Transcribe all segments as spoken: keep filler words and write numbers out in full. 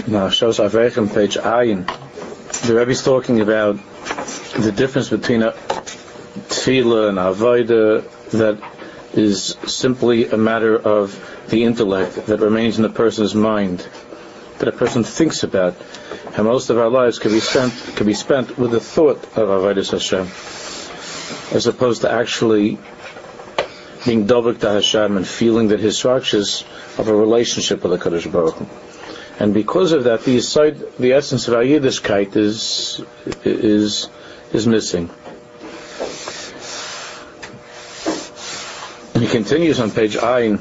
Now, shows Avrechem, page Ayin. The Rebbe is talking about the difference between a tefillah and avodah that is simply a matter of the intellect that remains in a person's mind, that a person thinks about. And most of our lives can be spent can be spent with the thought of avodas Hashem, as opposed to actually being dovek to Hashem and feeling that his structures of a relationship with the Kadosh Baruch Hu. And because of that, the side, the essence of our Yiddishkeit is is is missing. And he continues on page Ayin.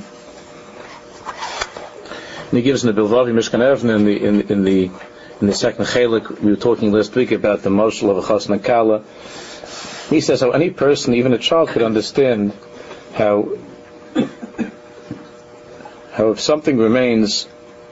And he gives in the Bilvavi Mishkan Evne in the in, in the in the second chelik. We were talking last week about the moshel of a chasna and kala. He says how any person, even a child, could understand how how if something remains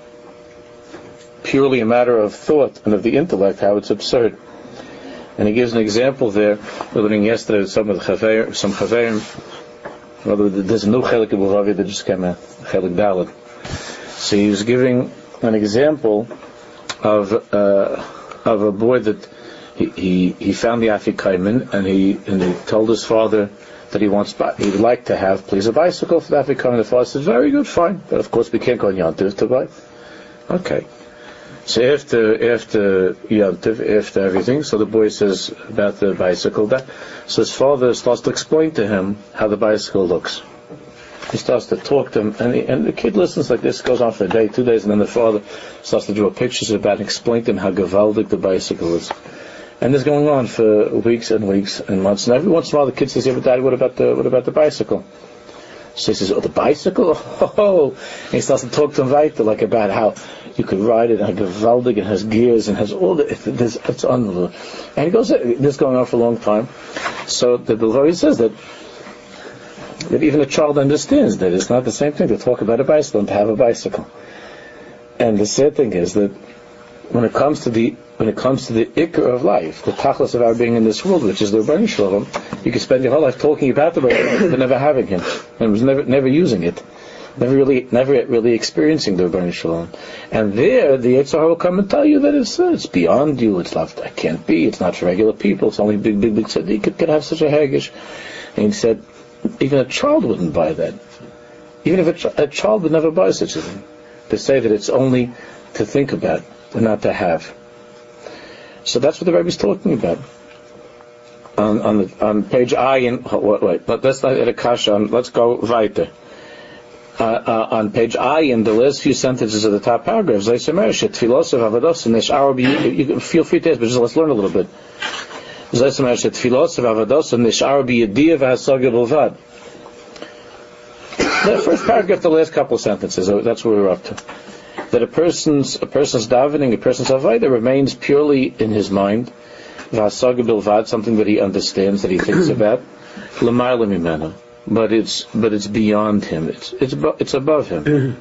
purely a matter of thought and of the intellect, how it's absurd. And he gives an example there. We were learning yesterday with some of the chaver, some chaverim. Well, there's a new chelik of Bilvavi that just came out, chelik Daled. So he was giving an example of uh, of a boy that he he, he found the Afikomen, and he and he told his father that he wants he would like to have please a bicycle for the Afikomen. The father said, "Very good, fine, but of course we can't go on Yontif to buy." Okay. So after after Yontif, after everything, so the boy says about the bicycle. That so his father starts to explain to him how the bicycle looks. He starts to talk to him, and, he, and the kid listens like this, goes on for a day, two days, and then the father starts to draw pictures about it and explain to him how gewaldig the bicycle is. And this is going on for weeks and weeks and months. And every once in a while, the kid says, "Yeah, but Daddy, what about the what about the bicycle?" So he says, "Oh, the bicycle? Oh!" And he starts to talk to him weiter, like about how you could ride it, and how gewaldig it has gears and has all the it, it's, it's unbelievable. And he goes, this is going on for a long time. So the Bilvavi says that. that even a child understands that it's not the same thing to talk about a bicycle and to have a bicycle. And the sad thing is that when it comes to the when it comes to the ikr of life, the tachlis of our being in this world, which is the Rebbeinu Shalom, you can spend your whole life talking about the Rebbeinu but never having him, and was never never using it, never really never really experiencing the Rebbeinu Shalom. And there, the Yetzer Hara will come and tell you that it's uh, it's beyond you. It's not. It can't be. It's not for regular people. It's only big big big tzaddik could have such a hagish. And he said, even a child wouldn't buy that. Even if a, ch- a child would never buy such a thing. To say that it's only to think about and not to have. So that's what the Rebbe is talking about. On on, the, on page Ayin, wait, wait, but let's not at a kasha. Let's go weiter. Uh, uh, on page Ayin, the last few sentences of the top paragraph, you can feel free to ask, but just let's learn a little bit. The first paragraph, the last couple of sentences, that's where we're up to. That a person's a person's davening, a person's avodah remains purely in his mind, something that he understands, that he thinks about, but it's but it's beyond him. It's it's above, it's above him.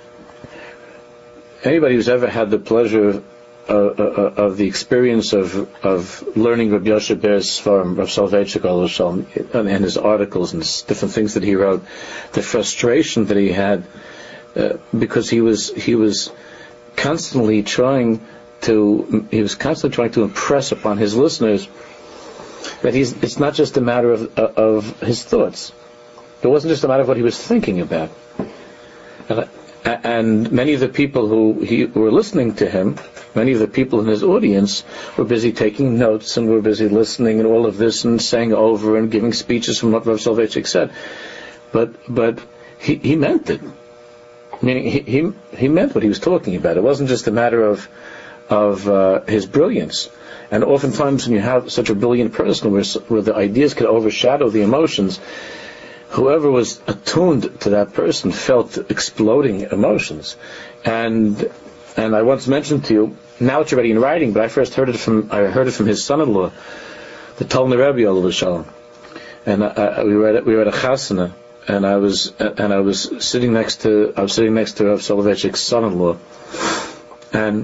Anybody who's ever had the pleasure of Uh, uh, of the experience of of learning Rabbi Yoshe Ber's Sfarim, Rav Soloveitchik and, and his articles and different things that he wrote, the frustration that he had uh, because he was he was constantly trying to he was constantly trying to impress upon his listeners that he's it's not just a matter of of his thoughts. It wasn't just a matter of what he was thinking about. And, And many of the people who he, were listening to him, many of the people in his audience were busy taking notes and were busy listening and all of this and saying over and giving speeches from what Rav Soloveitchik said. But but he, he meant it. Meaning he, he he meant what he was talking about. It wasn't just a matter of of uh, his brilliance. And oftentimes when you have such a brilliant person where, where the ideas could overshadow the emotions, whoever was attuned to that person felt exploding emotions. And and I once mentioned to you, now it's already in writing, but I first heard it from I heard it from his son-in-law, the Talmud Rebbe Olav Shalom. And I, I, we were at, we were at a chasana, and I was and I was sitting next to I was sitting next to Rav Soloveitchik's son-in-law, and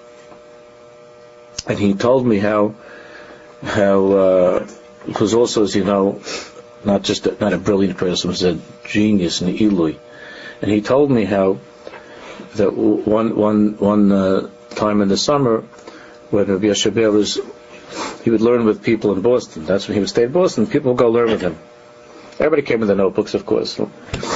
and he told me how how uh, it was also, as you know, not just a, not a brilliant person, was a genius in Ilui. And he told me how that one one one uh, time in the summer when Rabbi Yoshe Ber was, he would learn with people in Boston. That's when he would stay in Boston. People would go learn with him. Everybody came with their notebooks, of course. And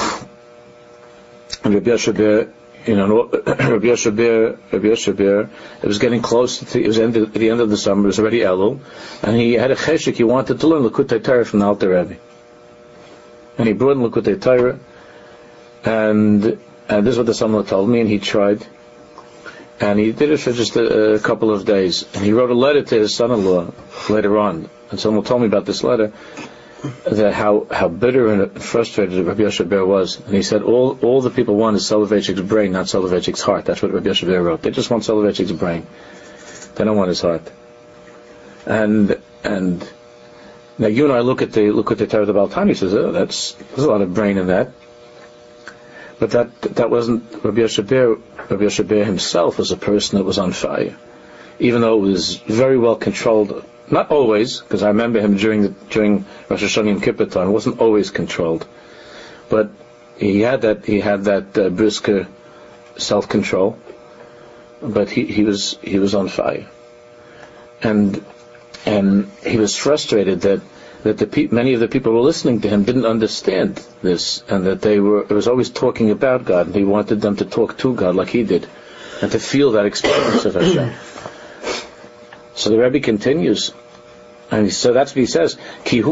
Rabbi Yoshe Ber, you know, Rabbi Yoshe Ber, Rabbi Yoshe Ber, it was getting close to, it was end of, at the end of the summer, it was already Elul, and he had a cheshik, he wanted to learn Likutei Torah from the Alter Rebbe. And he brought in Likutei Torah, and, and this is what the son-in-law told me, and he tried, and he did it for just a, a couple of days, and he wrote a letter to his son-in-law later on, and son-in-law told me about this letter, that how, how bitter and frustrated Rabbi Yoshe Ber was. And he said, all all the people want is Soloveitchik's brain, not Soloveitchik's heart. That's what Rabbi Yoshe Ber wrote. They just want Soloveitchik's brain. They don't want his heart. And and now you and I look at the look at the Torah of the Baal Tanya, he says, oh, that's there's a lot of brain in that. But that that wasn't Rabbi Yoshe Ber. Rabbi Yoshe Ber himself was a person that was on fire. Even though it was very well controlled. Not always, because I remember him during the, during Rosh Hashanah and Kippur time. It wasn't always controlled, but he had that he had that uh, brisker self-control. But he, he was he was on fire, and and he was frustrated that that the pe- many of the people who were listening to him didn't understand this, and that they were it was always talking about God, and he wanted them to talk to God like he did, and to feel that experience of Hashem. So the Rebbe continues, and so that's what he says. Because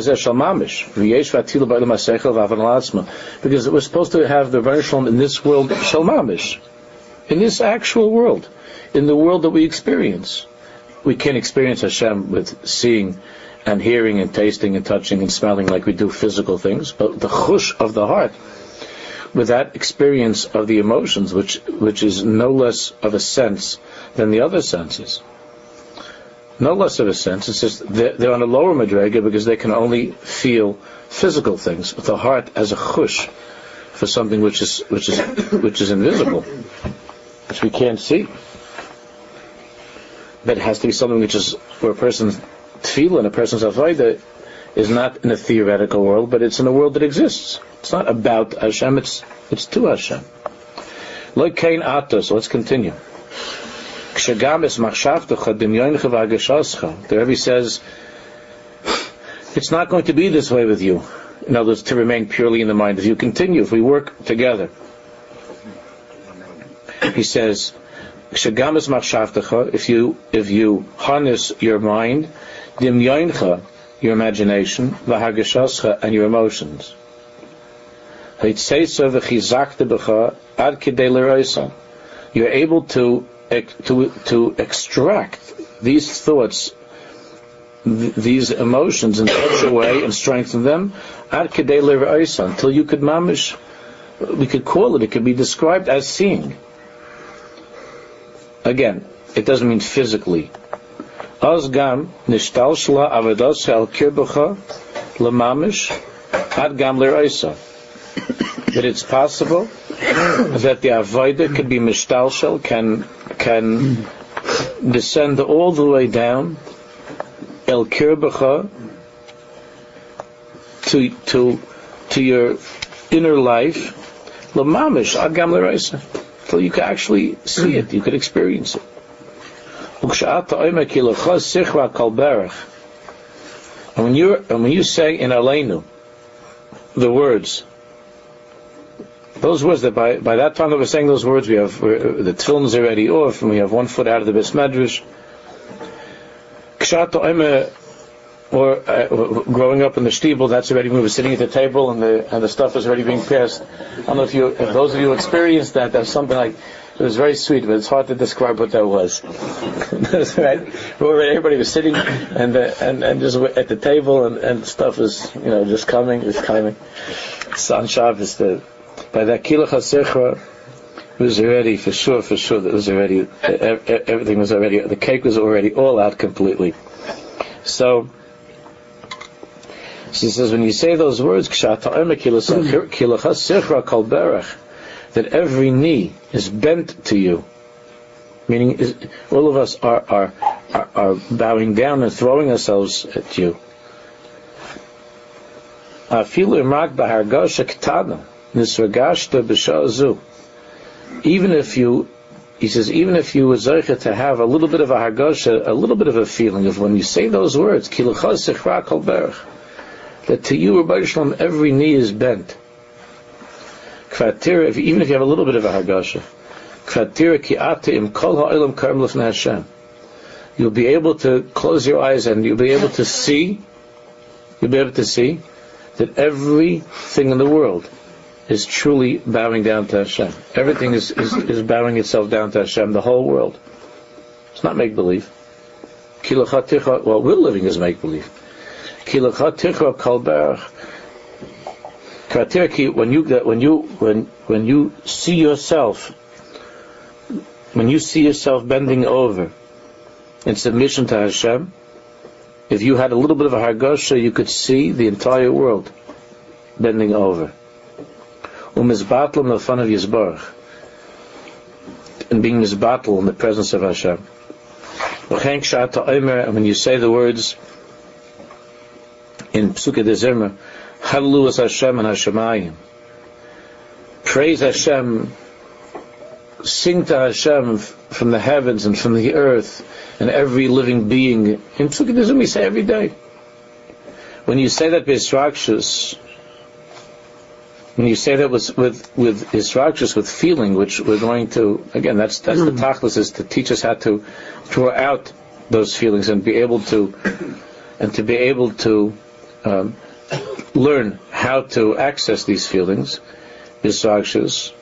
we're supposed to have the Rebbeinu Shalom in this world, Shalmamish, in this actual world, in the world that we experience. We can't experience Hashem with seeing and hearing and tasting and touching and smelling like we do physical things, but the chush of the heart, with that experience of the emotions, which which is no less of a sense than the other senses. No less of a sense. It's just they're, they're on a lower madrega because they can only feel physical things. But the heart as a chush for something which is which is which is invisible, which we can't see. But it has to be something which is where a person's tefillah, a person's avodah is not in a theoretical world, but it's in a world that exists. It's not about Hashem. It's it's to Hashem. Like Kain Atos. So let's continue. The Rebbe says it's not going to be this way with you. In other words, to remain purely in the mind. If you continue, if we work together, he says, if you if you harness your mind, your imagination, and your emotions, you're able to To, to extract these thoughts, th- these emotions in such a way and strengthen them, until you could mamish, we could call it, it could be described as seeing. Again, it doesn't mean physically. Azgam nishtal shla avados al kirbacha lemamish ad gam l'raisa. That it's possible that the avodah could be mishtalshel, can can descend all the way down el kirbacha to to to your inner life, lemamish ad gam l'raisa, so you could actually see it, you could experience it. And when you and when you say in Aleinu the words. Those words that by by that time that we're saying those words, we have the tefillin is already off, and we have one foot out of the Beis Medrash. Or uh, growing up in the shtibel, that's already when we were sitting at the table, and the and the stuff is already being passed. I don't know if you, if those of you experienced that. That's something like it was very sweet, but it's hard to describe what that was. That's right. Everybody was sitting and the, and and just at the table, and, and stuff is you know just coming, is coming. It's on Shabbos. The By that Kilach HaSechra, it was already, for sure, for sure, that was already, everything was already, the cake was already all out completely. So, she says, when you say those words, that every knee is bent to you, meaning is, all of us are, are, are, are bowing down and throwing ourselves at you. Even if you he says, even if you were zeicha to have a little bit of a hargasha, a little bit of a feeling of when you say those words, that to you, Rabbi Shalom, every knee is bent. Kvatira, even if you have a little bit of a hargasha, kvatira ki ate im kol ha'olam karim lefnei Hashem. You'll be able to close your eyes and you'll be able to see, you'll be able to see that everything in the world is truly bowing down to Hashem. Everything is, is, is bowing itself down to Hashem, the whole world. It's not make-believe. What we're living is make-believe. When you, when you, when, when you see yourself, when you see yourself bending over in submission to Hashem, if you had a little bit of a hargasha, you could see the entire world bending over. Umizbatl in the fun of Yisbarach, and being mizbatl in the presence of Hashem. And when you say the words in Psukei de Zimra, Hallelu Hashem and Hashemayim, praise Hashem, sing to Hashem from the heavens and from the earth and every living being. In Psukei de Zimra we say every day. When you say that B'Yisrakshus, when you say that with with with Yisrakshus, with feeling, which we're going to, again, that's that's mm. the tachlis, is to teach us how to draw out those feelings and be able to and to be able to um, learn how to access these feelings. Yisrakshus,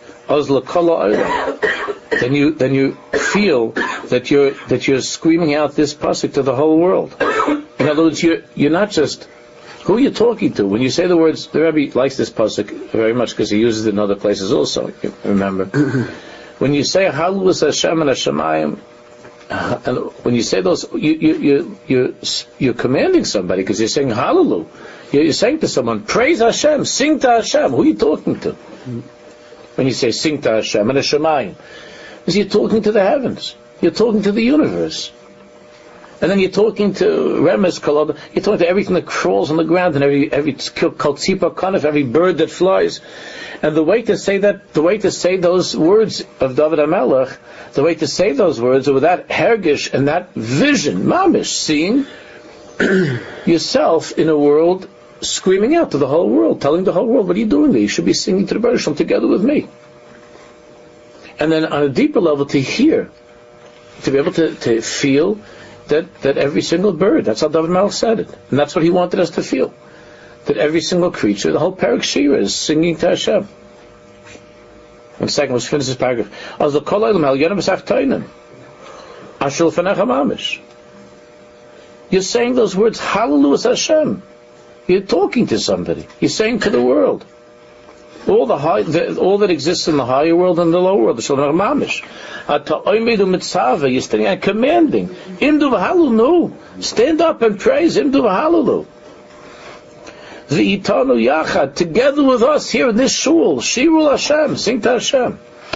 then you then you feel that you're that you're screaming out this pasuk to the whole world. In other words, you're you're not just, who are you talking to? When you say the words, the Rebbe likes this pasuk very much because he uses it in other places also, remember. When you say Hallelu Hashem and Hashemayim, and when you say those, you, you, you, you, you're commanding somebody because you're saying Hallelu. You're, you're saying to someone, praise Hashem, sing to Hashem. Who are you talking to? When you say sing to Hashem and Hashemayim, because you're talking to the heavens. You're talking to the universe. And then you're talking to Remes Kolod, you're talking to everything that crawls on the ground and every every Kaltzipa Kanef, every bird that flies. And the way to say that, the way to say those words of David HaMelech, the way to say those words are with that hergish and that vision, mamish, seeing yourself in a world, screaming out to the whole world, telling the whole world, what are you doing there? You should be singing to the Baruch Shalom together with me. And then on a deeper level to hear, to be able to, to feel That, that every single bird, that's how David Melech said it, and that's what he wanted us to feel, that every single creature, the whole Perek Shira is singing to Hashem. One second, let's finish this paragraph. You're saying those words, Hallelu Hashem. You're talking to somebody. You're saying to the world. All the high, the, all that exists in the higher world and the lower world, the Shalom Mamish. You're standing and commanding. Imdu v'halelu, no. Stand up and praise. Imdu v'halelu. V'itanu yachad, together with us here in this shul. Shirul Hashem, sing to Hashem.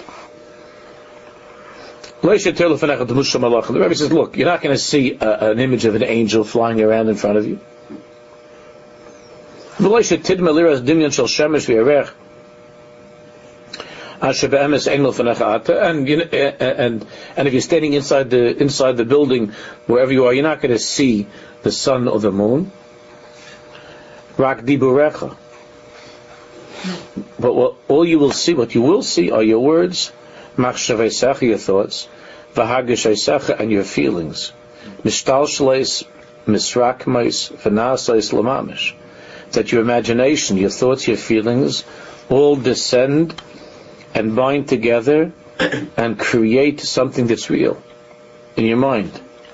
The Rebbe says, look, you're not going to see uh, an image of an angel flying around in front of you. And you know, and and if you're standing inside the inside the building, wherever you are, you're not going to see the sun or the moon. Rak diburecha. But what, all you will see, what you will see, are your words, machshaveisecha, your thoughts, v'hagasheisecha, and your feelings, mishtal shleis, misrakmeis, v'nasais lamamish. That your imagination, your thoughts, your feelings, all descend and bind together and create something that's real in your mind.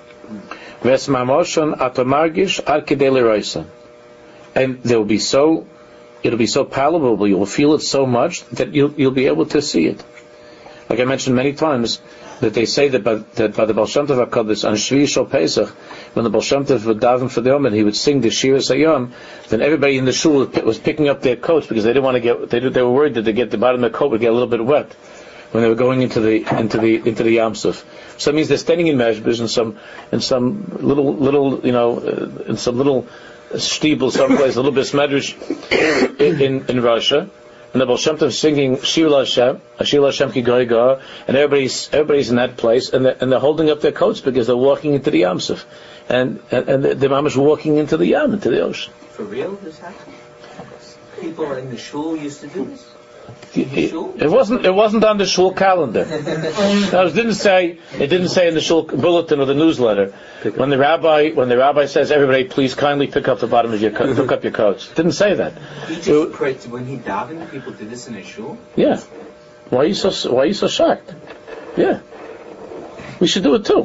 And they'll be so, it'll be so palatable, you'll feel it so much that you'll, you'll be able to see it. Like I mentioned many times, that they say that by, that by the Baal Shem Tov HaKadosh, on Shvi Shal Pesach, when the Baal Shem Tov would daven for the Yom and he would sing the Shiras Hayom, then everybody in the shul was picking up their coats because they didn't want to get, they, they were worried that they get the bottom of the coat would get a little bit wet when they were going into the into the into the Yam Suf. So it means they're standing in Meshbish in some in some little little you know uh, in some little steeple someplace, a little bit smedrash in, in in Russia, and the Baal Shem Tov singing Shir Hashem, Shir Hashem Ki Goy Go, and everybody's everybody's in that place, and they're, and they're holding up their coats because they're walking into the Yam Suf, and and, and the, the mamash walking into the Yam, into the ocean. For real, this happened? People in the shul used to do this. It, it wasn't. It wasn't on the shul calendar. No, it didn't say. It didn't say in the shul bulletin or the newsletter. When the rabbi, when the rabbi says, "Everybody, please kindly pick up the bottom of your co- pick up your coats," it didn't say that. He just it, prayed when he davened. People did this in his shul. Yeah. Why are you so? Why are you so shocked? Yeah. We should do it too.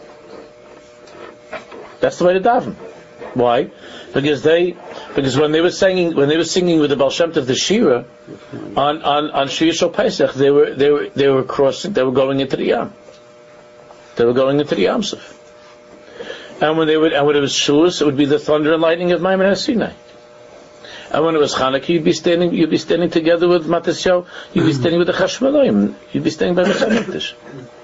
That's the way to daven. Why? Because they, because when they were singing, when they were singing with the Baal Shem Tov the Shira on on on Shir Shal Pesach, they were they were they were crossing, they were going into the Yam. They were going into the Yam Suf. And when they would, and when it was Shavuos, it would be the thunder and lightning of Maimon HaSinai. And when it was Chanukah, you'd be standing, you'd be standing together with Matisyahu, you'd be standing with the Chashmonaim, you'd be standing by the Mikdash.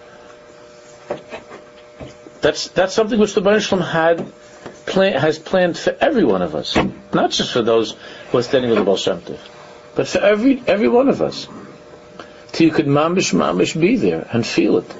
That's that's something which the Baruch Shalom had. Plan, has planned for every one of us, not just for those who are standing with the Baal Shem Tov, but for every every one of us, till you could mamish mamish be there and feel it.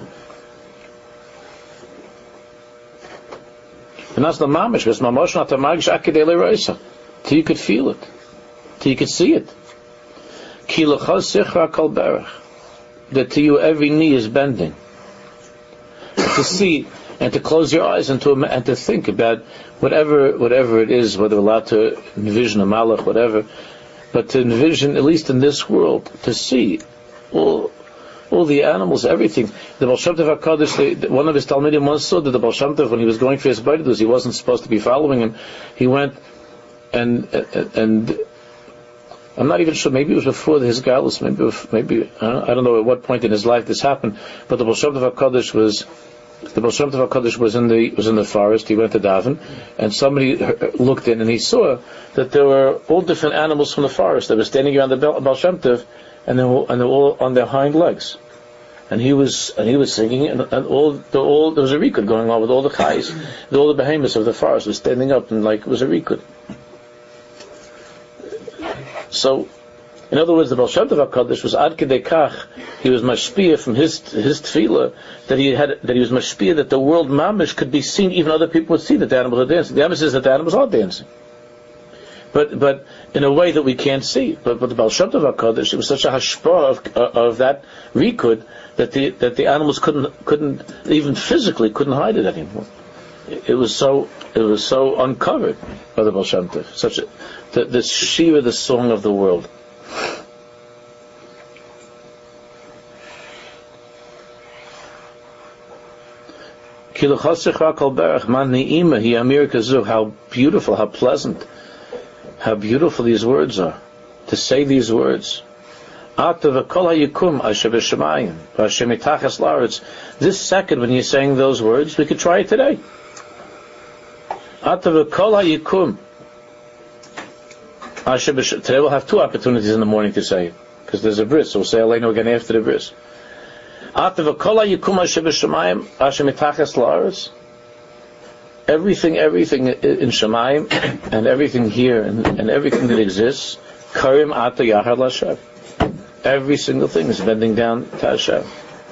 And that's the mamish, because mamish not the magish akidei leroisa, till you could feel it, till you could see it. Ki l'chol sichra kol berach, that to you every knee is bending, to see. And to close your eyes and to and to think about whatever whatever it is, whether allowed to envision a malach, whatever, but to envision, at least in this world, to see all all the animals, everything. The Baal Shem Tov HaKadosh, one of his Talmidim once saw that the Baal Shem Tov, when he was going for his Baiddus, he wasn't supposed to be following him. He went and and, and I'm not even sure. Maybe it was before his galus. Maybe maybe I don't know at what point in his life this happened. But the Baal Shem Tov HaKadosh was. The Baal Shem Tov HaKadosh was in the was in the forest. He went to daven, and somebody looked in, and he saw that there were all different animals from the forest that were standing around the Baal Shem Tov, and they were, and they were all on their hind legs. And he was and he was singing, and, and all the all there was a rikud going on with all the chais, all the behemoths of the forest were standing up, and like it was a rikud. So. In other words, the Baal Shem Tov HaKadosh was ad kedei kach, he was mashpia from his his tefillah, that he had that he was mashpia that the world mamish could be seen, even other people would see that the animals are dancing. The emphasis is that the animals are dancing, but but in a way that we can't see. But but the Baal Shem Tov HaKadosh, it was such a hashpah of uh, of that rikud that the that the animals couldn't couldn't even physically couldn't hide it anymore. It, it was so it was so uncovered by the Baal Shem Tov. Such a the, the Shira, the song of the world. How beautiful, how pleasant, how beautiful these words are. To say these words. This second, when you're saying those words, we could try it today. Today we'll have two opportunities in the morning to say it, because there's a bris, so we'll say Aleinu again after the bris. Everything, everything in Shemayim, and everything here, and, and everything that exists, Karim Ata Yahar Lashem. Every single thing is bending down to Hashem.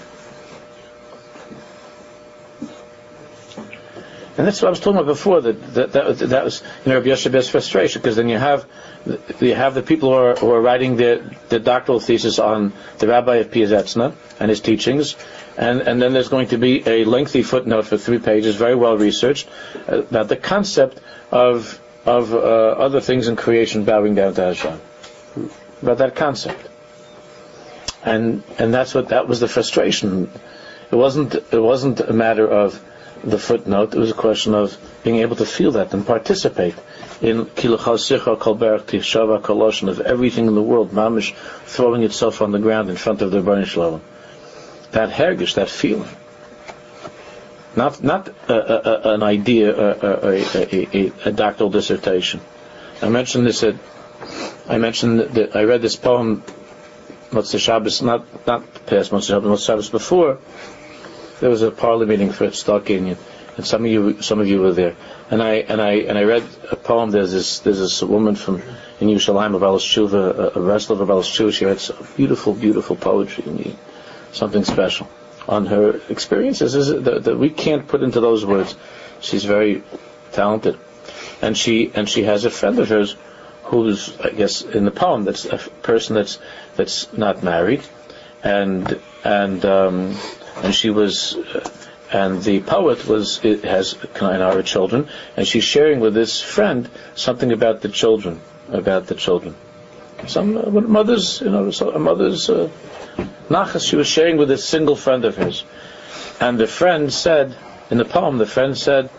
And that's what I was talking about before. That that, that, that was, you know, Rabbi Yosef's frustration, because then you have you have the people who are, who are writing their, their doctoral thesis on the Rabbi of Piazetzna and his teachings, and and then there's going to be a lengthy footnote for three pages, very well researched, uh, about the concept of of uh, other things in creation bowing down to Hashem. About that concept, and and that's what that was the frustration. It wasn't it wasn't a matter of the footnote. It was a question of being able to feel that and participate in Kilachal Sicha Kolberach Tishava Koloshin of everything in the world, mamish throwing itself on the ground in front of the Rebbeinu Shalom. That hergish, that feeling, not not a, a, a, an idea, a, a, a, a, a doctoral dissertation. I mentioned this at. I mentioned that I read this poem, Motzei Shabbos, not not past Motzei Shabbos, Motzei Shabbos before. There was a parlor meeting for Stock Union, and some of you, some of you were there. And I and I and I read a poem. There's this there's this woman from in Yerushalayim, of Balas Tshuva, a, a wrestler of Balas Tshuva. She writes beautiful, beautiful poetry, and something special on her experiences is that, that we can't put into those words. She's very talented, and she and she has a friend of hers who's, I guess, in the poem, that's a person that's that's not married, and and um, and she was. Uh, And the poet was it has Kainara children, and she's sharing with this friend something about the children, about the children. Some uh, mother's, you know, a mother's uh, nachas. She was sharing with this single friend of hers, and the friend said in the poem, the friend said,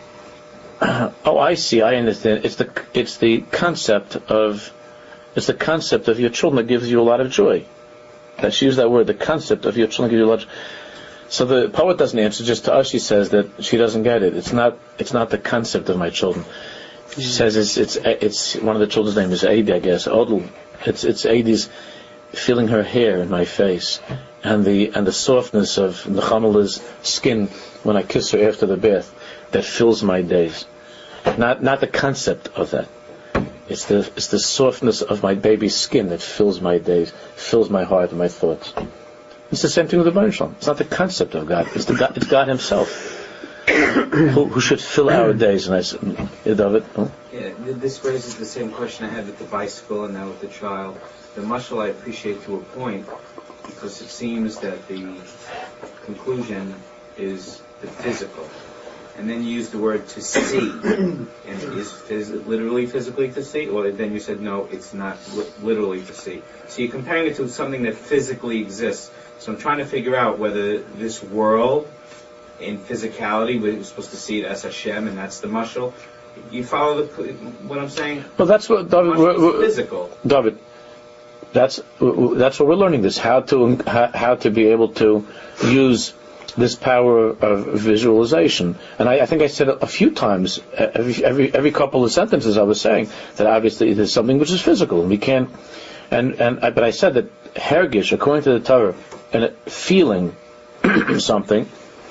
"Oh, I see, I understand. It's the it's the concept of it's the concept of your children that gives you a lot of joy." That she used that word, the concept of your children gives you a lot of joy. So the poet doesn't answer. Just to us, she says that she doesn't get it. It's not. It's not the concept of my children. She mm-hmm. says it's it's it's one of the children's name is Adi, I guess. Odl. It's it's Adi's feeling her hair in my face, and the and the softness of Nechamala's skin when I kiss her after the bath, that fills my days. Not not the concept of that. It's the it's the softness of my baby's skin that fills my days, fills my heart and my thoughts. It's the same thing with the Baruch Shalom. It's not the concept of God. It's the God, it's God Himself who, who should fill our days. And I said, David, oh? Yeah, this raises the same question I had with the bicycle and now with the child. The mashal I appreciate to a point, because it seems that the conclusion is the physical, and then you use the word to see, and is phys- literally physically to see, or then you said no, it's not li- literally to see. So you're comparing it to something that physically exists. So I'm trying to figure out whether this world, in physicality, we're supposed to see it as Hashem, and that's the mashal. You follow the, what I'm saying? Well, that's what David. We're, we're, physical. David, that's that's what we're learning. This how to how, how to be able to use this power of visualization. And I, I think I said a few times, every, every every couple of sentences, I was saying that obviously there's something which is physical, and we can't. And and I, but I said that hergish, according to the Torah, and feeling something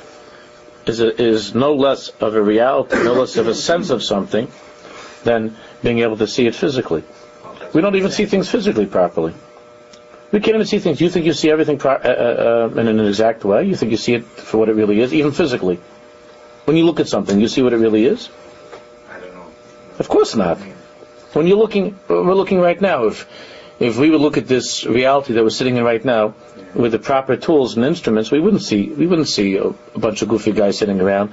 is a, is no less of a reality, no less of a sense of something than being able to see it physically. We don't even see things physically properly. We can't even see things. You think you see everything pro- uh, uh, in an exact way? You think you see it for what it really is, even physically? When you look at something, you see what it really is? I don't know. Of course not. When you're looking, we're looking right now. If if we would look at this reality that we're sitting in right now with the proper tools and instruments, we wouldn't see we wouldn't see a, a bunch of goofy guys sitting around,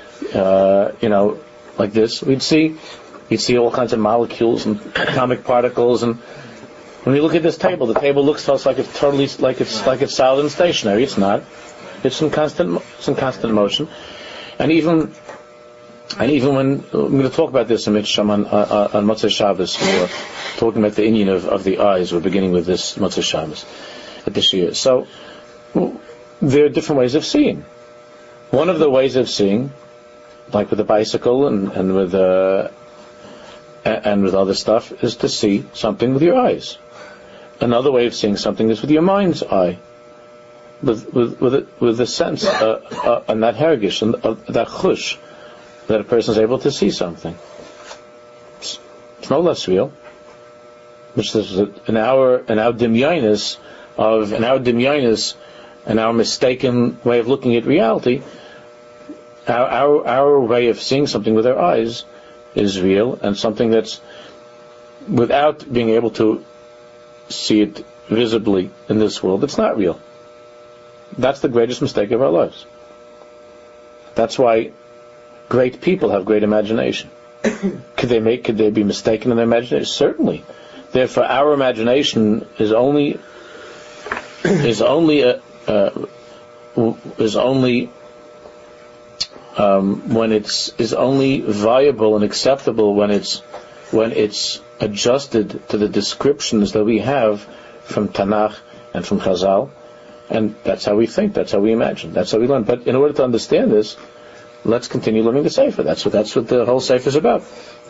uh, you know, like this. We'd see you'd see all kinds of molecules and atomic particles. And when you look at this table, the table looks to us like it's totally like it's like it's solid and stationary. It's not. It's in constant it's in constant motion. And even and even when I'm going to talk about this in Mitzvah on uh, on Motzei Shabbos, we're talking about the Indian of, of the eyes. We're beginning with this Motzei Shabbos at this year. So well, there are different ways of seeing. One of the ways of seeing, like with a bicycle and and with uh, and with other stuff, is to see something with your eyes. Another way of seeing something is with your mind's eye, with with with, it, with the sense uh, uh, and that hergish and uh, that chush, that a person is able to see something. It's, it's no less real. Which is in our in our dimyanis of in our dimyanis and our mistaken way of looking at reality, our, our our way of seeing something with our eyes is real, and something that's without being able to see it visibly in this world, it's not real. That's the greatest mistake of our lives. That's why great people have great imagination. Could they make? Could they be mistaken in their imagination? Certainly. Therefore, our imagination is only is only a, uh, is only um, when it's is only viable and acceptable when it's when it's adjusted to the descriptions that we have from Tanakh and from Chazal, and that's how we think. That's how we imagine. That's how we learn. But in order to understand this, let's continue learning the Sefer. That's what that's what the whole Sefer is about.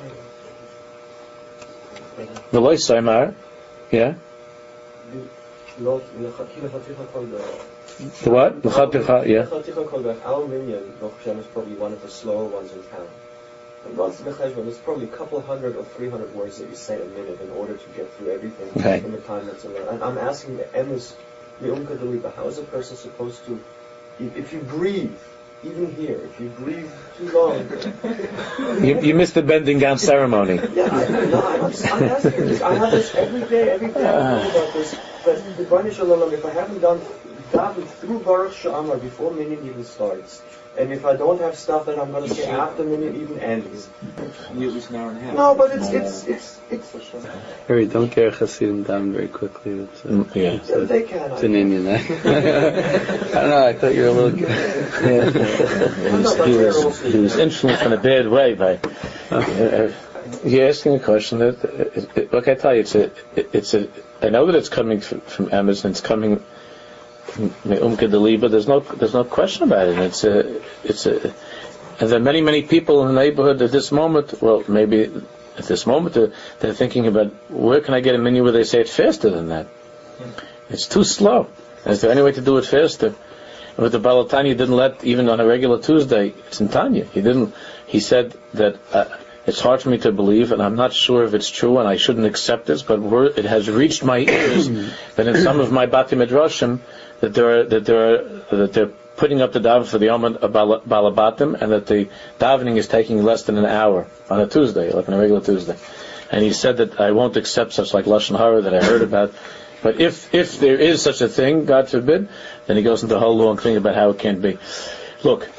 The Lois Saimar, yeah? The what? The Chaticha, yeah. Our minyan, Baruch Hashem, is probably one of the slower ones in town. And once the Cheshbon, there's probably a couple hundred or three hundred words that you say a minute in order to get through everything okay. in the time that's allowed. And I'm asking the Emes, Me'umka Deliba, how is a person supposed to, if you breathe, even here, if you breathe too long... you, you missed the bending down ceremony. Yeah, I, no, I'm, I'm asking this. I have this every day, every day I think about this. But if I haven't done daven through Baruch She'amar before minyan even starts, and if I don't have stuff that I'm going to say after minyan even ends, you lose an hour and a half. No, but it's it's it's it's. it's Harry, don't get Hasidim down very quickly. It's a, mm, yeah, it's a, they can. It's an Indian. I don't know. I thought you were a little. Yeah. he, was, he, was, he was influenced in a bad way by. Uh, you're asking a question that, it, it, like I tell you, it's a, it, it's a. I know that it's coming from, from Emes and it's coming. There's no, there's no question about it. It's a, it's a, and there are many, many people in the neighborhood at this moment. Well, maybe at this moment they're, they're thinking about where can I get a menu where they say it faster than that. It's too slow. Is there any way to do it faster? But the Baal Tanya didn't let, even on a regular Tuesday, it's in Tanya. He didn't. He said that uh, it's hard for me to believe, and I'm not sure if it's true, and I shouldn't accept this, but word, it has reached my ears that in some of my Bati Midrashim that there are that there are that they're putting up the daven for the Yom Balabatim, and that the davening is taking less than an hour on a Tuesday, like on a regular Tuesday. And he said that I won't accept such like Lashon Hara that I heard about. But if if there is such a thing, God forbid, then he goes into a whole long thing about how it can't be. Look,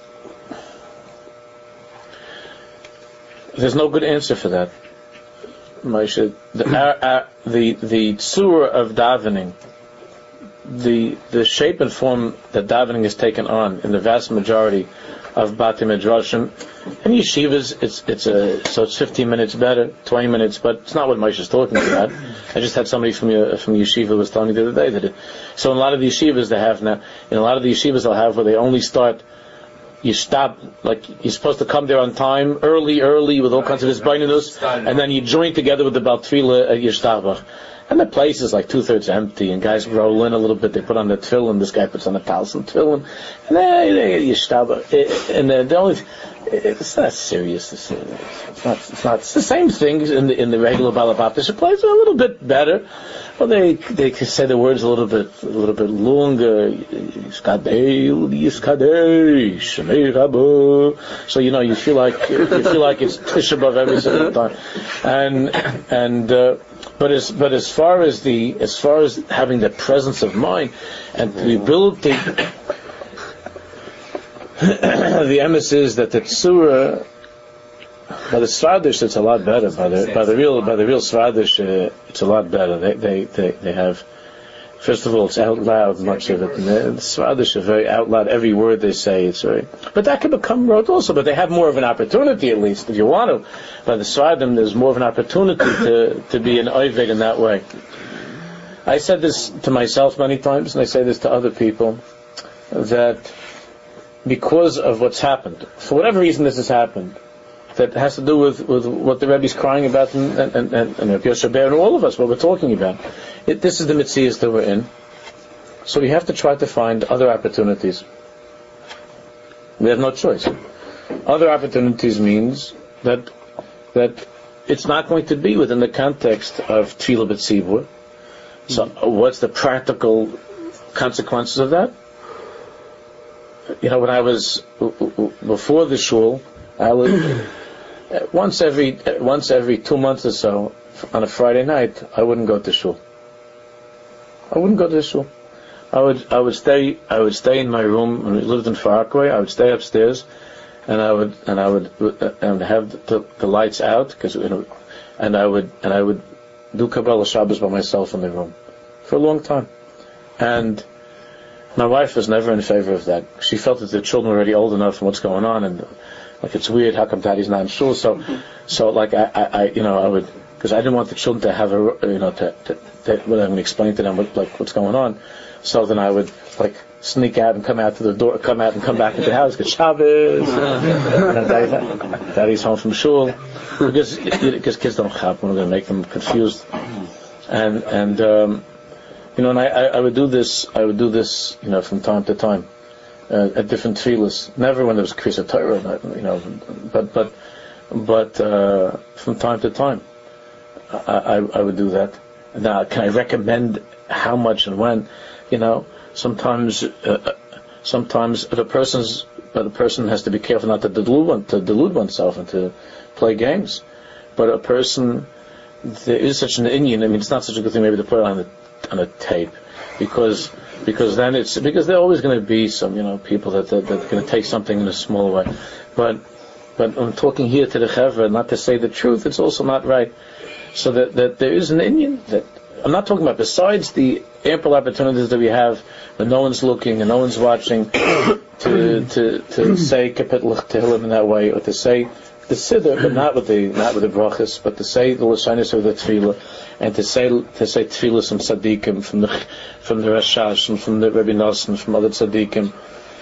there's no good answer for that, Moshe. The our, our, the the tzura of davening, the the shape and form that davening is taken on in the vast majority of Bati Midrashim and yeshivas, it's it's a so it's fifteen minutes better, twenty minutes, but it's not what Moshe is talking about. I just had somebody from your, from yeshiva was telling me the other day that it, so in a lot of the yeshivas they have now, in a lot of the yeshivas they'll have where they only start. You stop, like, you're supposed to come there on time, early, early, with all kinds of hisbaininus, and then you join together with the Baltfila at Yishtabach. And the place is like two-thirds empty, and guys roll in a little bit, they put on the tefillin, this guy puts on the Palestine tefillin, and they, they Yishtabach. And the, the only, it's not serious, it's, it's not, it's not, it's the same thing in the, in the regular Balabaptish place, a little bit better. Well, they they say the words a little bit a little bit longer. So you know you feel like you feel like it's Tisha B'Av every single time, and and uh, but as but as far as the as far as having the presence of mind and the ability, the emes is that the tzura. By the Svardish, it's a lot better. By the by the real by the real Svardish, uh, it's a lot better. They, they they they have. First of all, it's out loud. Much of it. And the, the Svardish are very out loud. Every word they say, it's very. But that can become rote also. But they have more of an opportunity, at least, if you want to. By the Svardim, there's more of an opportunity to to be an oived in that way. I said this to myself many times, and I say this to other people, that because of what's happened, for whatever reason this has happened. That has to do with, with what the Rebbe is crying about, and and and, and, and Yosef Bear and all of us, what we're talking about. It, this is the Metzias that we're in. So we have to try to find other opportunities. We have no choice. Other opportunities means that that it's not going to be within the context of Tefillah B'Tzibur. So what's the practical consequences of that? You know, when I was before the shul, I would once every once every two months or so on a Friday night I wouldn't go to shul. I wouldn't go to shul. I would I would stay I would stay in my room when we lived in Far Rockaway. I would stay upstairs, and I would and I would uh, and have the, the lights out because you know, and I would and I would do Kabbalah Shabbos by myself in the room for a long time, and my wife was never in favor of that. She felt that the children were already old enough and what's going on, and like it's weird. How come Daddy's not in shul? So, mm-hmm. so like I, I, I, you know, I would because I didn't want the children to have a, you know, to, to, to what I'm going to explain to them what, like what's going on. So then I would like sneak out and come out to the door, come out and come back into the house because Shabbos, and Daddy's, Daddy's home from shul because because kids don't have. We're going to make them confused, and and um, You know, and I, I, I would do this. I would do this, you know, from time to time, uh, at different tefillas. Never when there was Kriyas Torah, not, you know, but but but uh, from time to time, I, I, I would do that. Now, can I recommend how much and when? You know, sometimes uh, sometimes if a person's but a person has to be careful not to delude one, to delude oneself and to play games. But a person, there is such an Indian. I mean, it's not such a good thing maybe to put it on a on a tape, because because then it's because there are always going to be some, you know, people that that, that are going to take something in a small way. But but I'm talking here to the Chevra, not to say the truth. It's also not right. So that that there is an Indian that I'm not talking about. Besides the ample opportunities that we have when no one's looking and no one's watching, to to to say Kapitel Tehillim in that way, or to say the Siddur, but not with the not with the brachas, but to say the Lashonos of the Tefillah, and to say to say Tefillah from Tzaddikim, from the from the Rashash, and from the Rebbe Nosson, from other Tzaddikim.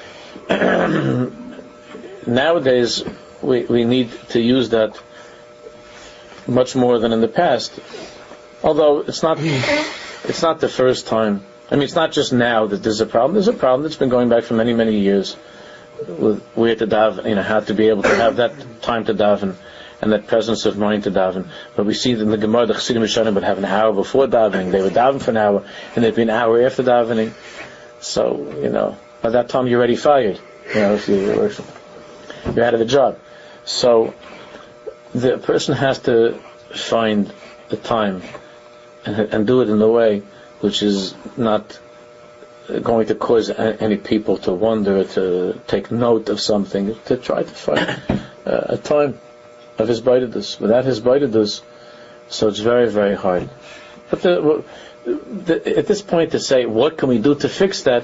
Nowadays, we we need to use that much more than in the past. Although it's not it's not the first time. I mean, it's not just now that there's a problem. There's a problem that's been going back for many many years. With where to daven, you know, how to be able to have that time to daven and that presence of mind to daven. But we see that in the Gemara, the Chassidim Rishonim would have an hour before davening. They would daven for an hour, and there'd be an hour after davening. So, you know, by that time you're already fired. You know, if you you're out of the job. So the person has to find the time and, and do it in a way which is not going to cause any people to wonder, to take note of something, to try to find uh, a time of his baitedus. Without his baitedus, so it's very, very hard. But the, the, at this point, to say what can we do to fix that,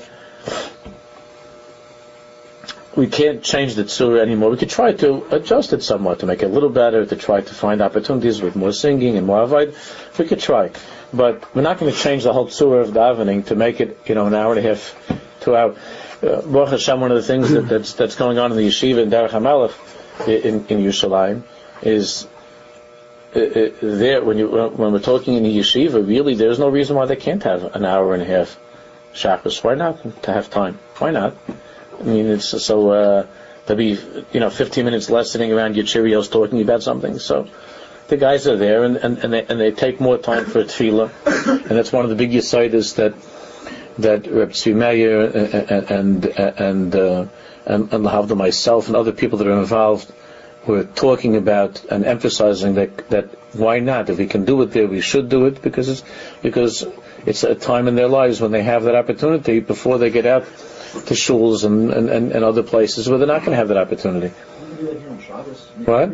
we can't change the tzura anymore. We could try to adjust it somewhat to make it a little better, to try to find opportunities with more singing and more avoid. We could try. But we're not going to change the whole tzura of davening to make it, you know, an hour and a half, two hours. Uh, Baruch Hashem, one of the things that, that's that's going on in the yeshiva in Derech HaMelech in, in Yerushalayim is uh, uh, there when you when we're talking in the yeshiva, really there's no reason why they can't have an hour and a half shabbos. Why not to have time? Why not? I mean, it's so uh, there'll be, you know, fifteen minutes less sitting around your Cheerios talking about something. So the guys are there, and, and, and they and they take more time for tefillah, and that's one of the big yesaidas that that Reb Tzvi Meir and and and uh, and, and Lahavda, myself and other people that are involved were talking about and emphasizing that that why not? If we can do it there, we should do it, because it's because it's a time in their lives when they have that opportunity before they get out to shuls and, and, and, and other places where they're not going to have that opportunity. What?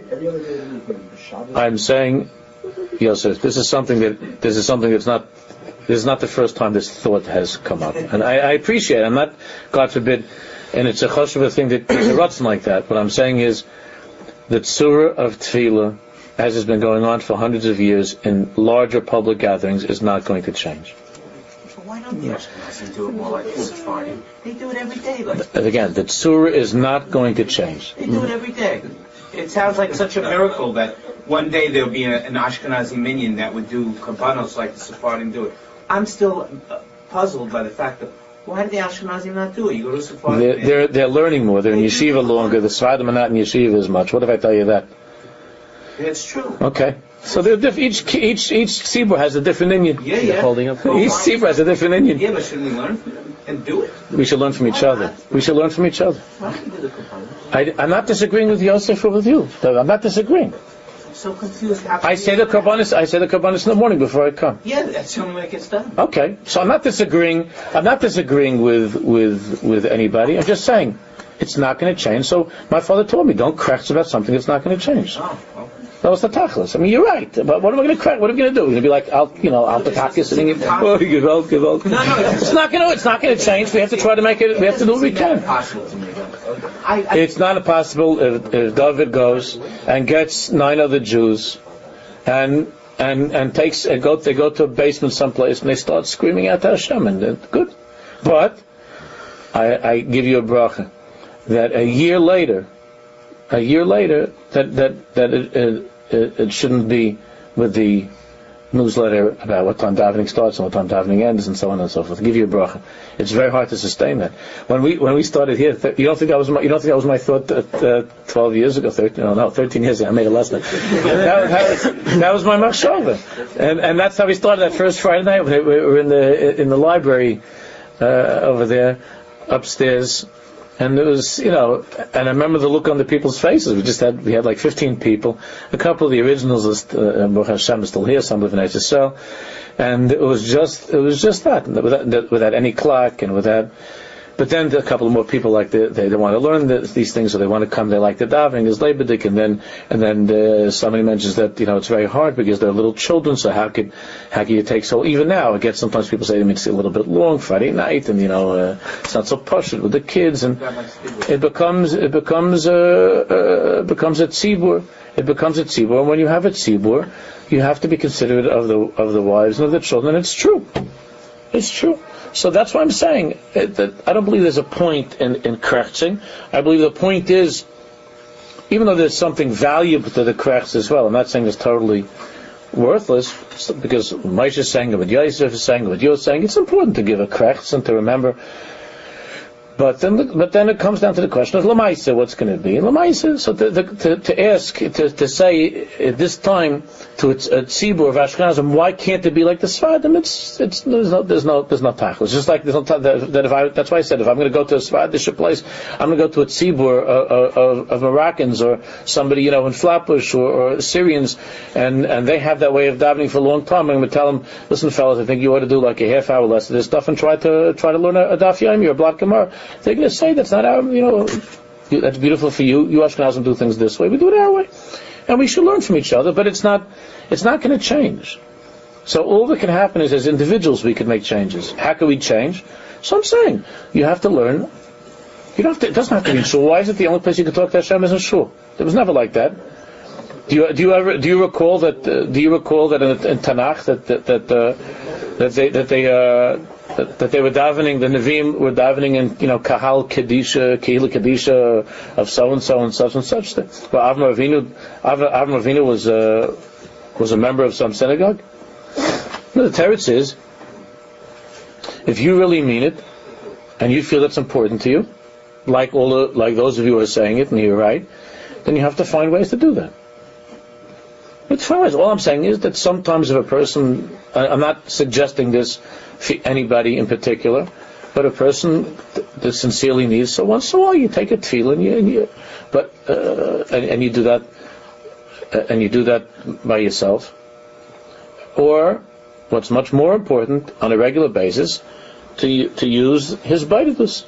I'm saying, Yosef, this is something that this is something that's not this is not the first time this thought has come up, and I, I appreciate it. I'm not, God forbid, and it's a choshev thing that there's a rutzen like that. What I'm saying is the tzura of tefillah, as has been going on for hundreds of years in larger public gatherings, is not going to change. Why don't the Ashkenazim do it more like the Sephardim? They do it every day. Like again, the tzura is not going to change. They do it every day. It sounds like such a miracle that one day there'll be a, an Ashkenazi minion that would do kabbanos like the Sephardim do it. I'm still uh, puzzled by the fact that why do the Ashkenazim not do it? You go to Sephardim. They're, they're, they're learning more. They're in yeshiva longer. The Sephardim are not in yeshiva as much. What if I tell you that? It's true. Okay. So they're diff- each each each tzibur has a different Indian. Yeah, yeah. Holding up. Each tzibur has a different Indian. Yeah, but shouldn't we learn from them and do it? We should learn from each other. We should learn from each other. Why don't you do the kabbanos? I, I'm not disagreeing with Yosef or with you. I'm not disagreeing. I'm so confused. How I say the kabbanos. I say the kabbanos in the morning before I come. Yeah, that's the only way it gets done. Okay. So I'm not disagreeing. I'm not disagreeing with with with anybody. I'm just saying it's not going to change. So my father told me, don't crack about something that's not going to change. Oh, okay. That was the tachlis. I mean, you're right. But what am I going to crack? What are we going to do? We're going to be like, Al, you know, Al Pataki sitting in. Oh, Gewalt, Gewalt. No, no, it's not going to. It's not going to change. We have to try to make it. We have to do what we can. I, I, It's not impossible if, if David goes and gets nine other Jews, and and and takes and go. They go to a basement someplace and they start screaming out to Hashem, and they're good. But I, I give you a bracha that a year later. A year later, that that that it, it, it shouldn't be with the newsletter about what time davening starts and what time davening ends and so on and so forth. I'll give you a bracha. It's very hard to sustain that. When we when we started here, th- you don't think that was my you don't think that was my thought uh, twelve years ago, thirteen? No, no, thirteen years ago. I made a lesson. that, that was that was my machshava, and and that's how we started that first Friday night. We were in the in the library uh, over there upstairs. And it was, you know, and I remember the look on the people's faces. We just had, we had like fifteen people. A couple of the originals, uh, Baruch Hashem, is still here. Some live in H S L. And it was just, it was just that, without, without any clock and without. But then a couple of more people like they they, they want to learn the, these things, or they want to come. They like the davening. There's Leibedik, and then and then uh, somebody mentions that you know it's very hard because they're little children. So how could how can you take so even now? Again, sometimes people say to me it's a little bit long Friday night, and you know uh, it's not so pushed with the kids, and it becomes it becomes uh, uh, becomes a tzibur. It becomes a tzibur, and when you have a tzibur, you have to be considerate of the of the wives and of the children. It's true. It's true. So that's why I'm saying that I don't believe there's a point in, in krechzing. I believe the point is, even though there's something valuable to the krechz as well, I'm not saying it's totally worthless, because Moshe is saying, what Yosef is saying, what you're saying, it's important to give a krechz and to remember. But then, but then it comes down to the question of Lamaisa, what's going to be Lamaisa? So to, to, to ask, to, to say at this time to a tzibur of Ashkenazim, why can't it be like the Sfardim? It's, it's there's no, there's no, there's no tachlis. It's just like there's no that, that if I, that's why I said if I'm going to go to a Sfardish place, I'm going to go to a tzibur of, of, of Moroccans or somebody you know in Flatbush or, or Syrians, and and they have that way of davening for a long time. I'm going to tell them, listen, fellas, I think you ought to do like a half hour less of this stuff and try to try to learn a, a daf yomi or a block gemara. They're going to say that's not our, you know, that's beautiful for you. You Ashkenazim do things this way. We do it our way, and we should learn from each other. But it's not, it's not going to change. So all that can happen is, as individuals, we can make changes. How can we change? So I'm saying you have to learn. You don't have to. It doesn't have to be in shul. Why is it the only place you can talk to Hashem is in shul? It was never like that. Do you do you ever do you recall that? Uh, do you recall that in, in Tanakh that that that, uh, that they that they. Uh, That, that they were davening, the Nevi'im were davening in, you know, Kahal Kedisha, Kehila Kedisha of so and so and such and such. Well, Avram Avinu, Avram Avinu was uh, was a member of some synagogue. No, the teretz is, if you really mean it, and you feel that's important to you, like all the, like those of you who are saying it, and you're right, then you have to find ways to do that. It's fine. All I'm saying is that sometimes if a person, I'm not suggesting this for anybody in particular, but a person that sincerely needs, so once in a while you take a tefillah and you, and you but uh, and, and you do that, uh, and you do that by yourself, or what's much more important, on a regular basis, to to use his baidus.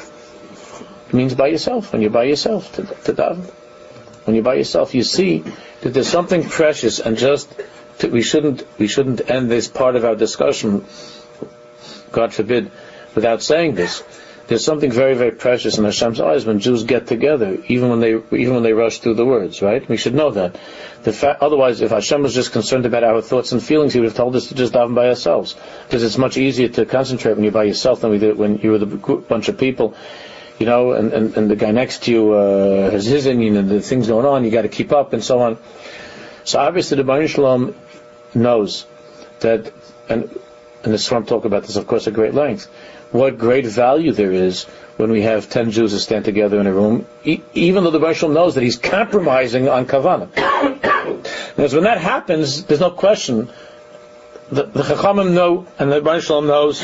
It means by yourself. When you're by yourself to, to daven. When you're by yourself, you see that there's something precious, and just to, we shouldn't we shouldn't end this part of our discussion, God forbid, without saying this. There's something very, very precious in Hashem's eyes when Jews get together, even when they even when they rush through the words. Right? We should know that. The fa- otherwise, if Hashem was just concerned about our thoughts and feelings, He would have told us to just daven by ourselves, because it's much easier to concentrate when you're by yourself than we did when you were the group, bunch of people. You know, and, and, and the guy next to you uh, has his opinion, and the things going on, you got to keep up, and so on. So obviously, the Baruch Shalom knows that, and and the Swarm talk about this, of course, at great length. What great value there is when we have ten Jews who stand together in a room, e- even though the Baruch Shalom knows that he's compromising on kavanah. Because when that happens, there's no question. The, the Chachamim know, and the Baruch Shalom knows.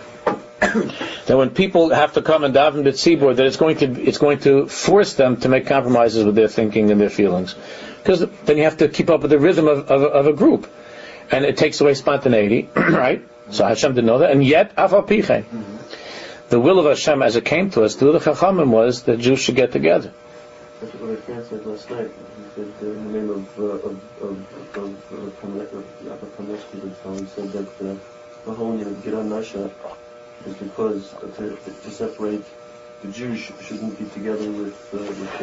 That when people have to come and daven b'tzibur, that it's going to it's going to force them to make compromises with their thinking and their feelings, because then you have to keep up with the rhythm of, of, of a group, and it takes away spontaneity, right? So Hashem didn't know that, and yet afal pichei, mm-hmm. the will of Hashem as it came to us through the Chachamim was that Jews should get together. That's what I translated last night. He said uh, in the name of uh, of of of Kamenetsky, he said that uh, the whole Giran Nasha is because uh, to, to separate the Jews shouldn't be together with uh, with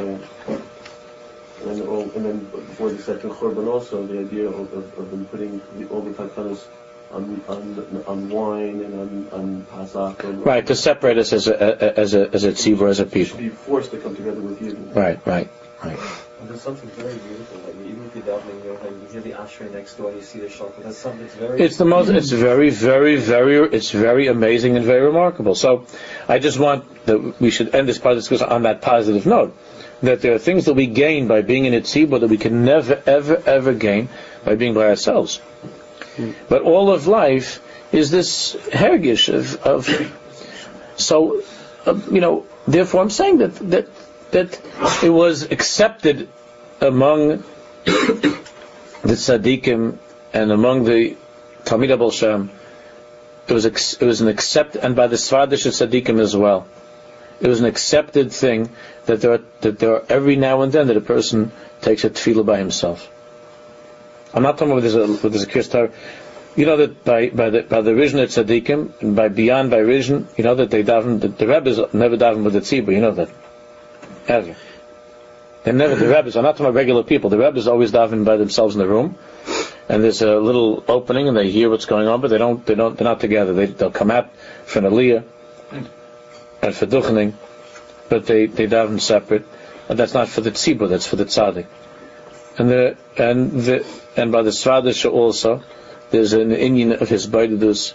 uh, and all, and then before the second Churban also the idea of, of, of them putting the, all the takanas on on on wine and on on Pasach. And, right, to separate us as a as a as a tzibur, as a people. Should be forced to come together with you. Right, right, right. there's something very beautiful. Like even if you're davening, you know, you hear the ashrei next door, and you see the shofar. That's something that's very. It's the most. It's very, very, very. It's very amazing and very remarkable. So, I just want that we should end this part of the discussion on that positive note. That there are things that we gain by being in a tzibur that we can never, ever, ever gain by being by ourselves. Mm. But all of life is this hergish of, of so, uh, you know. Therefore, I'm saying that that that it was accepted among the tzaddikim and among the Talmidei Baal Shem. It was it was an accept, and by the Svardish tzaddikim as well. It was an accepted thing that there are, that there are every now and then that a person takes a tefillah by himself. I'm not talking about there's a there's a Kirstar. You know that by by the by the Rishon tzaddikim and by beyond by Rishon, you know that they daven. The, the Rebbes never daven with the tzibur. You know that. Ever. They never. The Rebbes. I'm not talking about regular people. The Rebbes always daven by themselves in the room, and there's a little opening, and they hear what's going on, but they don't. They don't. They're not together. They they'll come out for an aliyah and for duchening, but they they daven separate, and that's not for the tzibur. That's for the tzaddik. And the and the and by the Svardish also. There's an inyan of his baidus.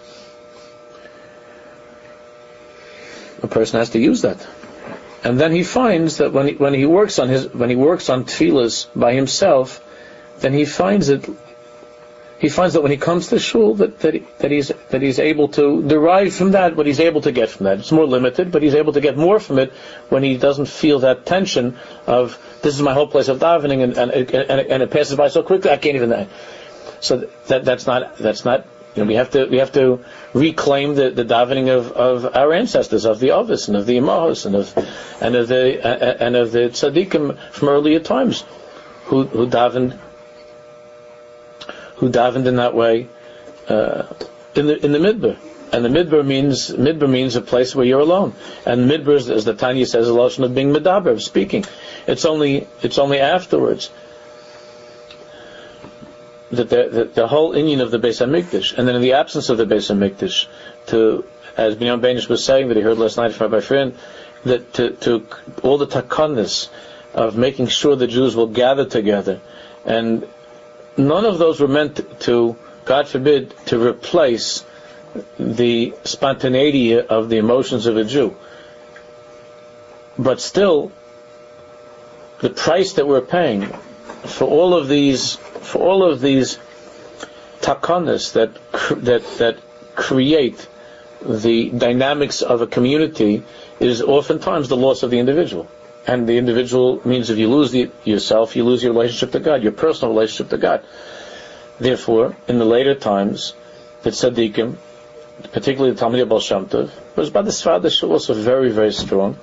A person has to use that, and then he finds that when he, when he works on his when he works on tefillas by himself, then he finds it. He finds that when he comes to shul, that that, he, that he's that he's able to derive from that what he's able to get from that. It's more limited, but he's able to get more from it when he doesn't feel that tension of this is my whole place of davening, and and and, and, and it passes by so quickly I can't even. So that that's not that's not you know we have to we have to reclaim the, the davening of, of our ancestors, of the Avos and of the Imahos and of and of the uh, and of the tzaddikim from earlier times who who davened who davened in that way uh, in the in the midbar. And the midbar means midbar means a place where you're alone. And midbar, as the Tanya says, is a lotion of being medaber, of speaking. It's only it's only afterwards that the, the, the whole inyan of the Beis HaMikdash, and then in the absence of the Beis HaMikdash, to, as Binyamin Beinish was saying, that he heard last night from Rabbi Friend, that to, to all the takonis of making sure the Jews will gather together, and none of those were meant to, God forbid, to replace the spontaneity of the emotions of a Jew. But still, the price that we're paying for all of these, for all of these takonis that that that create the dynamics of a community is oftentimes the loss of the individual. And the individual means if you lose the, yourself, you lose your relationship to God, your personal relationship to God. Therefore, in the later times, the tzaddikim, particularly the Talmidei Baal Shem Tov, was by the Svardish also very, very strong,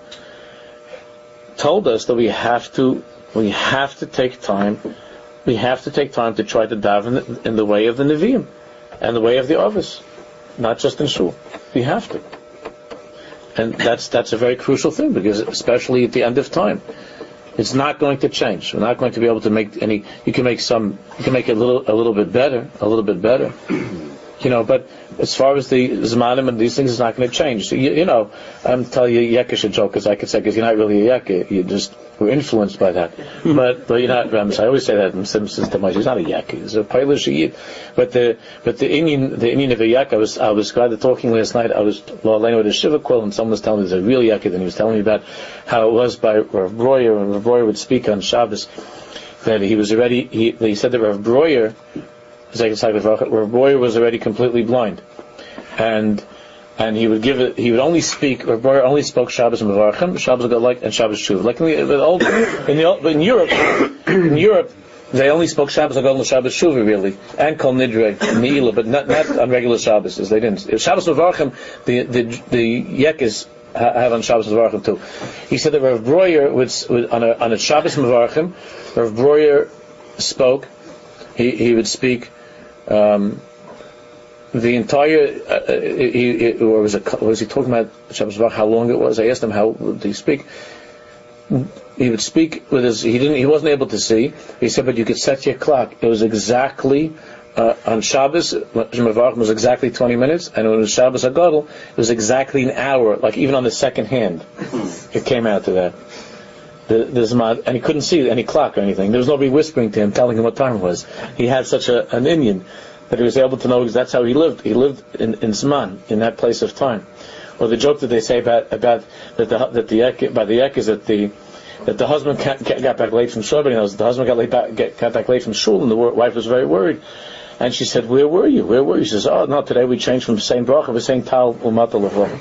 told us that we have to we have to take time we have to take time to try to daven in the way of the Nevi'im and the way of the Avos, not just in shul. We have to. And that's that's a very crucial thing, because especially at the end of time, it's not going to change. We're not going to be able to make any. You can make some. You can make it a little, a little bit better, a little bit better. You know, but as far as the zmanim and these things, it's not going to change. So you, you know, I'm telling you Yekish a joke, as I could say, because you're not really a Yekka. You just were influenced by that. but but you're not. Rams, I always say that in Simpsons to myself. He's not a Yekka. He's a Polish Yid. But the but the Indian the Indian of a Yekka. I was I was rather talking last night. I was laying with a shiva quill, and someone was telling me there's a real Yekka. And he was telling me about how it was by Rav Breuer, and Rav Breuer would speak on Shabbos. That he was already. He, he said that Rav Breuer. Rav Breuer was already completely blind, and and he would give it. He would only speak. Rav Breuer only spoke Shabbos and Mevarchim, Shabbos Gadol, and Shabbos Shuv. Like in the, the old, in the old, in Europe, in Europe, they only spoke Shabbos Gadol and Shabbos Shuv really, and Kol Nidre, Neila, but not not on regular Shabbos. They didn't. If Shabbos Mevarchim, the the the Yekis have on Shabbos Mevarchim too. He said that Rav Breuer would, would on a on a Shabbos Mevarchim, Rav Breuer spoke. He he would speak. Um, the entire, uh, he, he, or was it, was he talking about Shabbos Vach, how long it was? I asked him how did he speak. He would speak with his. He didn't. He wasn't able to see. He said, but you could set your clock. It was exactly uh, on Shabbos. Mevarchim was exactly twenty minutes, and when it was Shabbos Hagadol, it was exactly an hour. Like even on the second hand, it came out to that. the, the Zman, and he couldn't see any clock or anything. There was nobody whispering to him, telling him what time it was. He had such a, an Indian that he was able to know, because that's how he lived. He lived in, in Zman, in that place of time. Or the joke that they say about, about that the, that the ek, by the ek is that the, that the husband got back late from shul, but he knows the husband got, late back, get, got back late from shul, and the wife was very worried. And she said, "Where were you? Where were you?" She says, "Oh, no, today we changed from saying bracha, we're saying tal umata levra."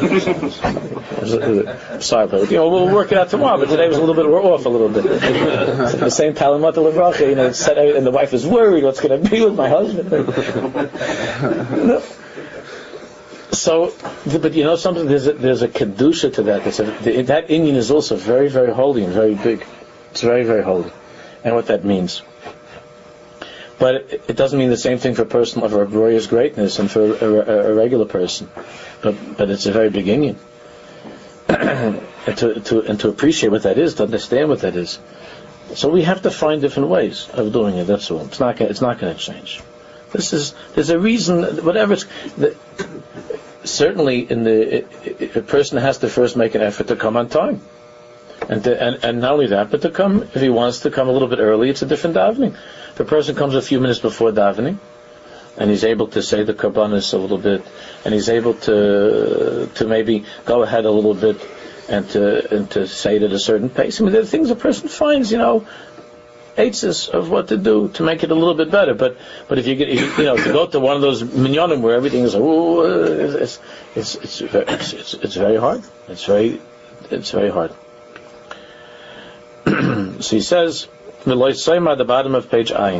Sorry, but you know, we'll work it out tomorrow. But today was a little bit, we're off a little bit. We're saying tal umata levra, you know, said, and the wife is worried, what's going to be with my husband? No. So, but you know something? There's a, there's a kedusha to that. There's a, the, that Indian is also very, very holy and very big. It's very, very holy, and what that means. But it, it doesn't mean the same thing for a person of a glorious greatness and for a, a, a regular person. But but it's a very big Indian, and to to and to appreciate what that is, to understand what that is. So we have to find different ways of doing it. That's all. It's not it's not going to change. This is there's a reason. Whatever. It's, the, certainly, in the it, it, a person has to first make an effort to come on time, and to, and and not only that, but to come if he wants to come a little bit early. It's a different davening. If a person comes a few minutes before davening, and he's able to say the karbanos a little bit, and he's able to to maybe go ahead a little bit, and to and to say it at a certain pace. I mean, there are things a person finds, you know, eitzes of what to do to make it a little bit better. But but if you get, if you, you know, to go to one of those minyanim where everything is, ooh, it's it's it's it's, it's, it's, it's very hard. It's very it's very hard. So he says, V'lo yisayma at the bottom of page Ayin.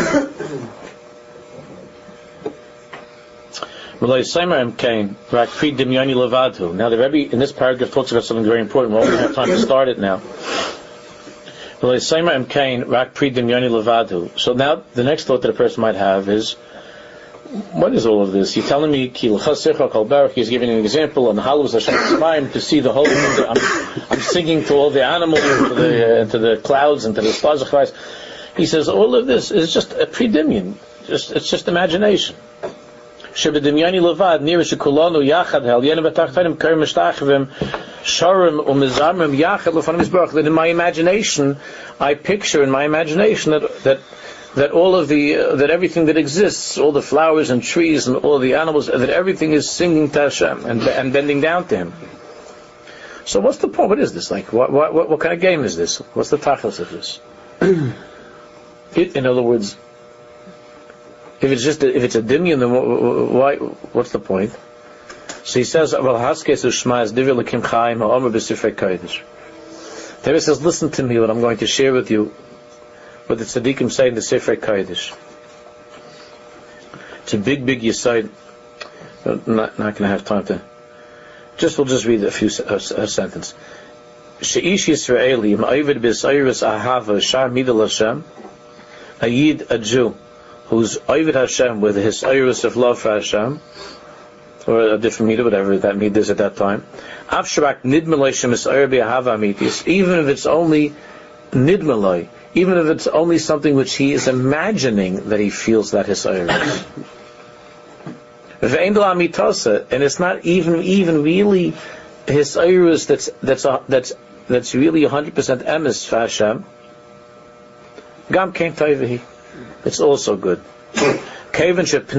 V'lo yisayma em kain rak pri dimyani levadhu. Now the Rebbe in this paragraph talks about something very important. We won't have time to start it now. V'lo yisayma em kain rak pri dimyani levadhu. So now the next thought that a person might have is, what is all of this? You're telling me ki l'chasicha kol baruch. He's giving an example on halus Hashem Tzmayim to see the whole thing. I'm, I'm singing to all the animals, to the, uh, to the clouds, and to the stars of Christ. He says all of this is just a predimion. Just it's just imagination. Shebedimyani levad nira shekulanu yachad hel yenim betachtanim karim mishtachvim sharim umizamrim yachad lefanim yisbarach. That in my imagination, I picture in my imagination that that. that all of the, uh, that everything that exists, all the flowers and trees and all the animals, that everything is singing to Hashem and, and bending down to Him. So what's the point? What is this? Like, what, what, what kind of game is this? What's the tachlis of this? It, in other words, if it's just, a, if it's a dimyon, then why, what's the point? So he says, well, haskesu shmaz divir l'kim chaim ha'omer b'sifrei kodesh. David says, listen to me, what I'm going to share with you, what the tzaddikim say in the Sifrei Kodesh. It's a big, big yesod. I'm not, not going to have time to. Just we'll just read a few a, a sentence. She'ish Yisraeli ma'avid b'sayris ahava shar midal Hashem. A yid, a Jew, who's ovid Hashem with his iris of love for Hashem, or a different midah, whatever that midah is at that time. Avsharak nidmalay shemisayir b'ahava amitis. Even if it's only nidmalay. Even if it's only something which he is imagining that he feels that his iris. And it's not even even really his iris that's that's a, that's that's really a hundred percent emes for Hashem. Gam kein tayvehi. It's also good. Because the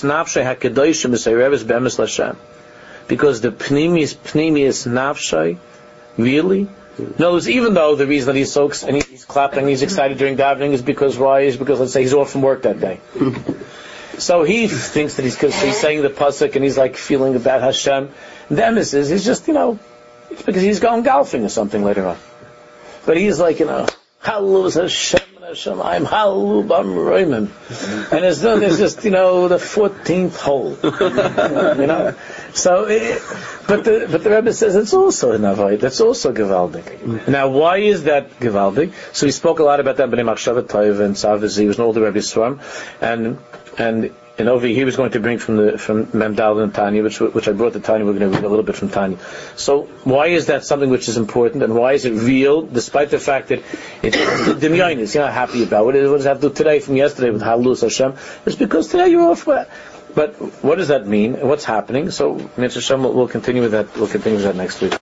pnimius pnimius nafshay really. No, even though the reason that he's so and he's clapping, he's excited during davening is because why? Is because let's say he's off from work that day. So he thinks that he's because he's saying the pasuk and he's like feeling about Hashem. The emes is he's just you know it's because he's going golfing or something later on. But he's like you know hallelujah Hashem Hashem I'm hallelujah Roimim, and it's done. It's just you know the fourteenth hole. You know, so. It, But the but the Rebbe says it's also an avoid. That's also gewaldig. Now, why is that gewaldig? So we spoke a lot about that. Bnei Machshavet Tov and Savzi was an older Rebbe Swarm, and and and over here he was going to bring from the from Memdal and Tanya, which which I brought to Tanya. We're going to read a little bit from Tanya. So why is that something which is important, and why is it real, despite the fact that it's demyonis? You're not happy about what, it, what does it have to do today from yesterday with Halus Hashem? It's because today you're off. But what does that mean? What's happening? So, Mitzvah Hashem, we'll continue with that. We'll continue with that next week.